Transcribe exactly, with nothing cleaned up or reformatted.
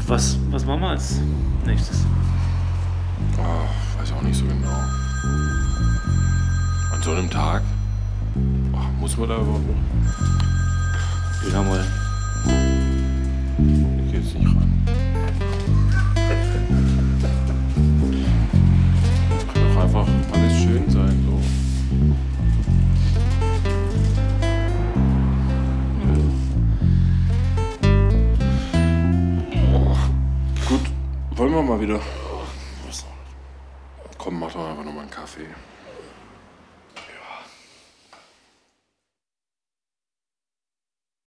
Was, was machen wir als nächstes? Oh, weiß auch nicht so genau. An so einem Tag? Oh, muss man da überhaupt noch? Ja, mal. Ich geh jetzt nicht ran. Kann doch einfach alles schön sein, so. Oh, gut, wollen wir mal wieder? Komm, mach doch einfach nochmal einen Kaffee.